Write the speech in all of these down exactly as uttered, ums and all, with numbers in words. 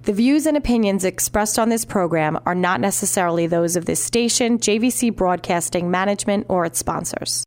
The views and opinions expressed on this program are not necessarily those of this station, J V C Broadcasting Management, or its sponsors.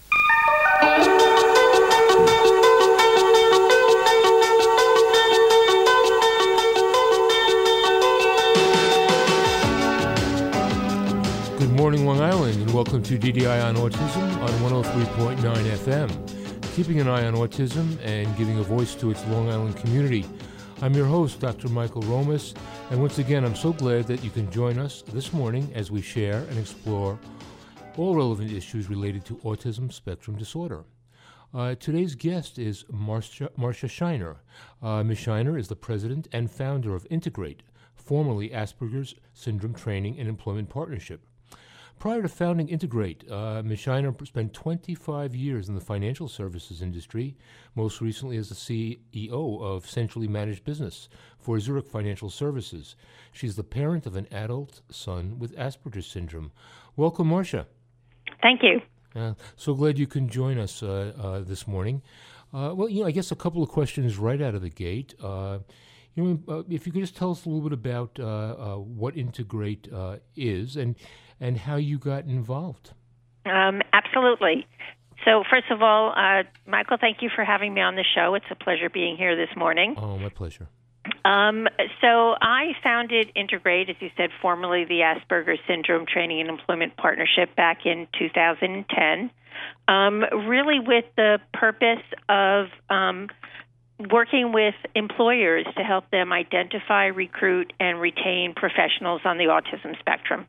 Good morning, Long Island, and welcome to D D I on Autism on one oh three point nine F M, keeping an eye on autism and giving a voice to its Long Island community. I'm your host, Doctor Michael Romas, and once again, I'm so glad that you can join us this morning as we share and explore all relevant issues related to autism spectrum disorder. Uh, today's guest is Marcia, Marcia Shiner. Uh, Miz Shiner is the president and founder of Integrate, formerly Asperger's Syndrome Training and Employment Partnership. Prior to founding Integrate, uh, Miz Shiner spent twenty-five years in the financial services industry, most recently as the C E O of Centrally Managed Business for Zurich Financial Services. She's the parent of an adult son with Asperger's syndrome. Welcome, Marcia. Thank you. Uh, so glad you can join us uh, uh, this morning. Uh, well, you know, I guess a couple of questions right out of the gate. Uh, you know, uh, if you could just tell us a little bit about uh, uh, what Integrate uh, is and and how you got involved. Um, absolutely. So first of all, uh, Michael, thank you for having me on the show. It's a pleasure being here this morning. Oh, my pleasure. Um, so I founded Integrate, as you said, formerly the Asperger's Syndrome Training and Employment Partnership back in two thousand ten, um, really with the purpose of um, working with employers to help them identify, recruit, and retain professionals on the autism spectrum.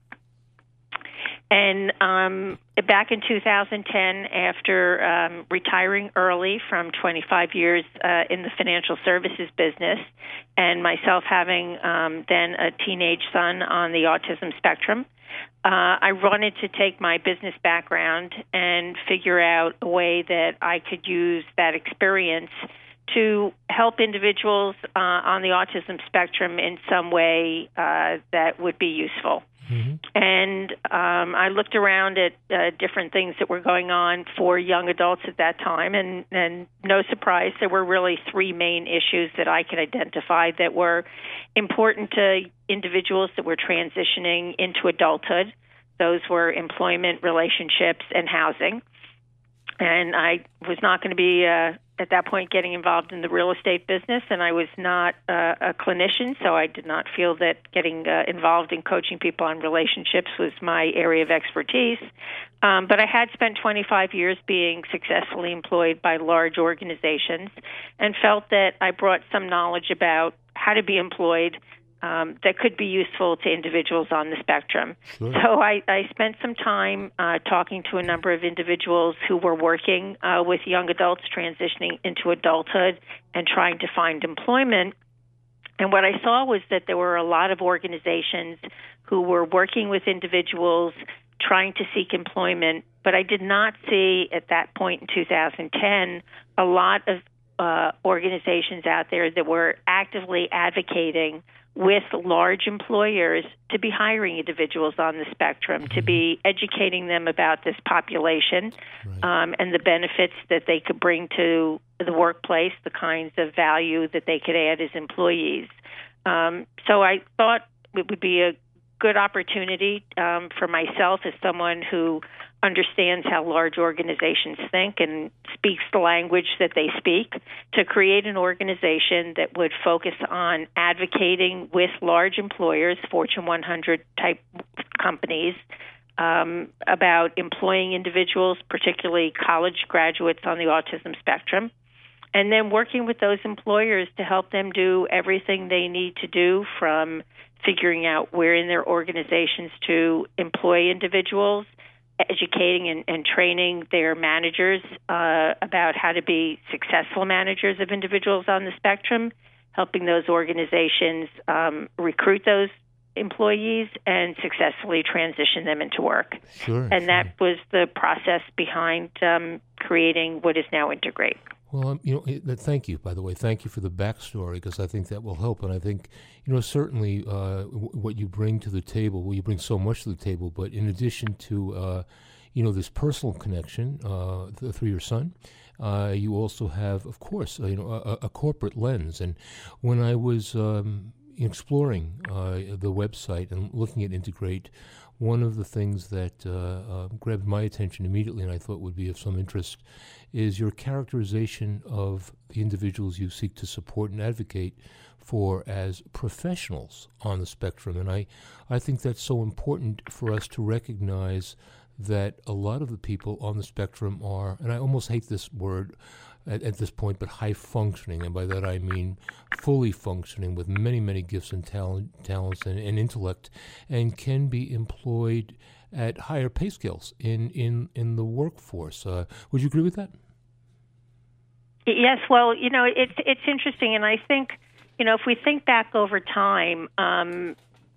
And um, back in two thousand ten, after um, retiring early from twenty-five years uh, in the financial services business, and myself having um, then a teenage son on the autism spectrum, uh, I wanted to take my business background and figure out a way that I could use that experience to help individuals uh, on the autism spectrum in some way uh, that would be useful. Mm-hmm. And um, I looked around at uh, different things that were going on for young adults at that time, and, and no surprise, there were really three main issues that I could identify that were important to individuals that were transitioning into adulthood. Those were employment, relationships, and housing. And I was not going to be, uh, at that point, getting involved in the real estate business, and I was not uh, a clinician, so I did not feel that getting uh, involved in coaching people on relationships was my area of expertise. Um, but I had spent twenty-five years being successfully employed by large organizations and felt that I brought some knowledge about how to be employed Um, that could be useful to individuals on the spectrum. Sure. So I, I spent some time uh, talking to a number of individuals who were working uh, with young adults transitioning into adulthood and trying to find employment. And what I saw was that there were a lot of organizations who were working with individuals trying to seek employment, but I did not see at that point in two thousand ten a lot of uh, organizations out there that were actively advocating with large employers to be hiring individuals on the spectrum, to be educating them about this population, right. um, and the benefits that they could bring to the workplace, the kinds of value that they could add as employees. Um, so I thought it would be a good opportunity um, for myself as someone who understands how large organizations think and speaks the language that they speak, to create an organization that would focus on advocating with large employers, Fortune one hundred type companies, um, about employing individuals, particularly college graduates on the autism spectrum, and then working with those employers to help them do everything they need to do, from figuring out where in their organizations to employ individuals, educating and, and training their managers uh, about how to be successful managers of individuals on the spectrum, helping those organizations um, recruit those employees and successfully transition them into work. Sure, and sure. that was the process behind um, creating what is now Integrate. Well, um, you know, it, thank you, by the way. Thank you for the backstory, because I think that will help. And I think, you know, certainly uh, w- what you bring to the table, well, you bring so much to the table, but in addition to, uh, you know, this personal connection uh, th- through your son, uh, you also have, of course, uh, you know, a, a corporate lens. And when I was, um, exploring uh, the website and looking at Integrate, one of the things that uh, uh, grabbed my attention immediately and I thought would be of some interest is your characterization of the individuals you seek to support and advocate for as professionals on the spectrum. And I, I think that's so important for us to recognize that a lot of the people on the spectrum are, and I almost hate this word at, at this point, but high functioning. And by that I mean fully functioning with many, many gifts and talent, talents and, and intellect, and can be employed at higher pay scales in, in, in the workforce. Uh, would you agree with that? Yes, well, you know, it's it's interesting, and I think, you know, if we think back over time, um,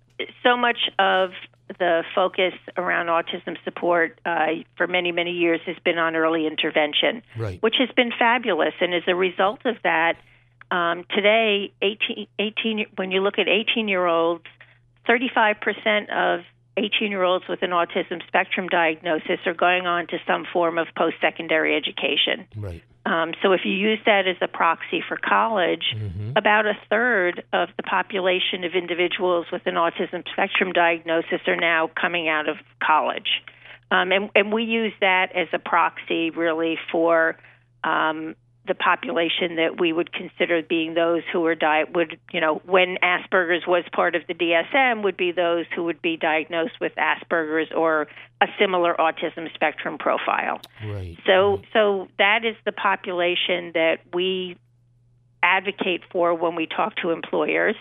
so much of the focus around autism support uh, for many, many years has been on early intervention, right, which has been fabulous. And as a result of that, um, today, eighteen, eighteen, when you look at eighteen-year-olds, thirty-five percent of eighteen-year-olds with an autism spectrum diagnosis are going on to some form of post-secondary education. Right. Um, so if you use that as a proxy for college, mm-hmm. about a third of the population of individuals with an autism spectrum diagnosis are now coming out of college. Um, and, and we use that as a proxy really for um, the population that we would consider being those who are di- would, you know, when Asperger's was part of the D S M, would be those who would be diagnosed with Asperger's or a similar autism spectrum profile. Right. So, right. so that is the population that we advocate for when we talk to employers.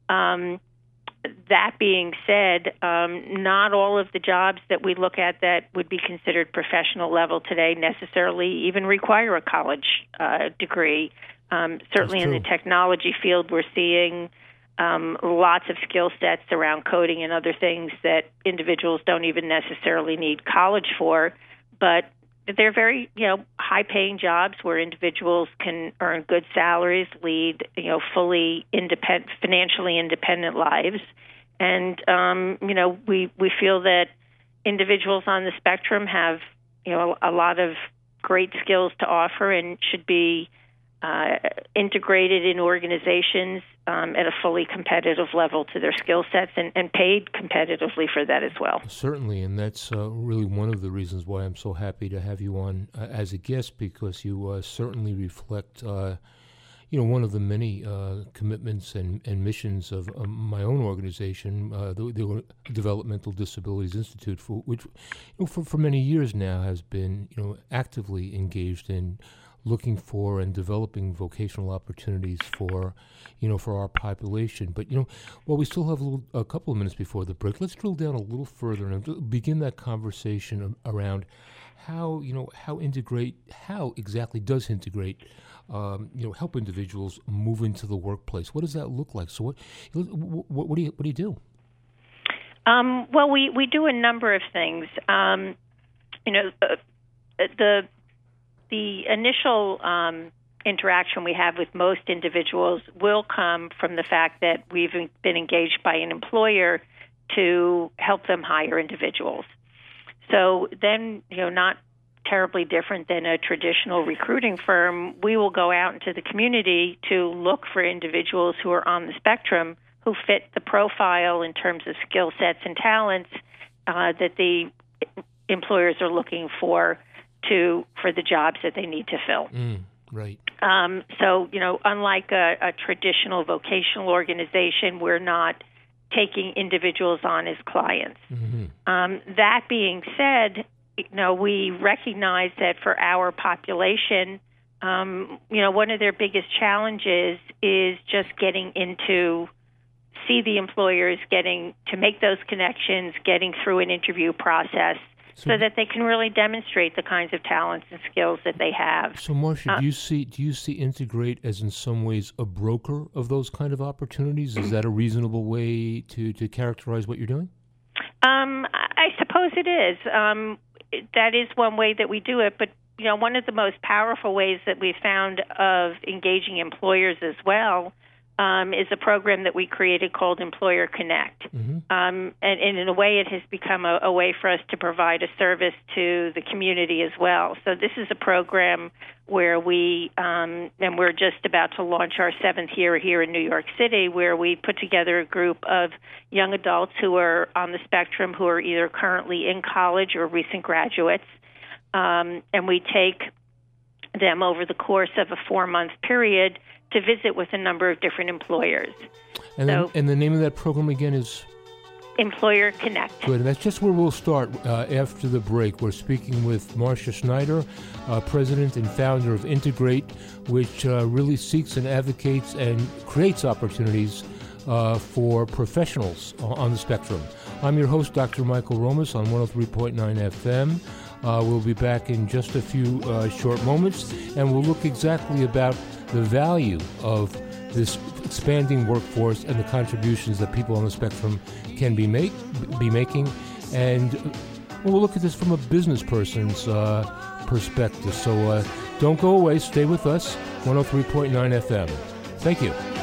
Um, that being said, um, not all of the jobs that we look at that would be considered professional level today necessarily even require a college uh, degree. Um, certainly in the technology field, we're seeing um, lots of skill sets around coding and other things that individuals don't even necessarily need college for, but they're very, you know, high-paying jobs where individuals can earn good salaries, lead, you know, fully independent, financially independent lives, and um, you know, we we feel that individuals on the spectrum have, you know, a, a lot of great skills to offer and should be uh, integrated in organizations um, at a fully competitive level to their skill sets and, and paid competitively for that as well. Certainly, and that's uh, really one of the reasons why I'm so happy to have you on uh, as a guest, because you uh, certainly reflect, uh, you know, one of the many uh, commitments and, and missions of um, my own organization, uh, the, the Developmental Disabilities Institute, for which, you know, for, for many years now has been, you know, actively engaged in looking for and developing vocational opportunities for, you know, for our population. But, you know, while we still have a, little, a couple of minutes before the break, let's drill down a little further and begin that conversation around how, you know, how integrate, how exactly does integrate, um, you know, help individuals move into the workplace. What does that look like? So what, what, what do you, what do you do? Um, well, we, we do a number of things. Um, you know, uh, the, The initial um, interaction we have with most individuals will come from the fact that we've been engaged by an employer to help them hire individuals. So then, you know, not terribly different than a traditional recruiting firm, we will go out into the community to look for individuals who are on the spectrum who fit the profile in terms of skill sets and talents uh, that the employers are looking for to for the jobs that they need to fill. Mm, right. Um, so, you know, unlike a, a traditional vocational organization, we're not taking individuals on as clients. Mm-hmm. Um, that being said, you know, we recognize that for our population, um, you know, one of their biggest challenges is just getting into, see the employers, getting to make those connections, getting through an interview process, So, so that they can really demonstrate the kinds of talents and skills that they have. So, Marcia, uh, do you see do you see Integrate as in some ways a broker of those kind of opportunities? Is that a reasonable way to, to characterize what you're doing? Um, I suppose it is. Um, that is one way that we do it. But you know, one of the most powerful ways that we've found of engaging employers as well um, is a program that we created called Employer Connect. Mm-hmm. Um, and, and in a way, it has become a, a way for us to provide a service to the community as well. So this is a program where we, um, and we're just about to launch our seventh year here in New York City, where we put together a group of young adults who are on the spectrum, who are either currently in college or recent graduates. Um, and we take them over the course of a four-month period to visit with a number of different employers. And, so, the, and the name of that program again is? Employer Connect. Good, and that's just where we'll start uh, after the break. We're speaking with Marcia Schneider, uh, president and founder of Integrate, which uh, really seeks and advocates and creates opportunities uh, for professionals on the spectrum. I'm your host, Doctor Michael Romas, on one oh three point nine F M. Uh, we'll be back in just a few uh, short moments, and we'll look exactly about the value of this expanding workforce and the contributions that people on the spectrum can be make be making, and we'll look at this from a business person's uh, perspective. So uh, don't go away. Stay with us. one oh three point nine F M. Thank you.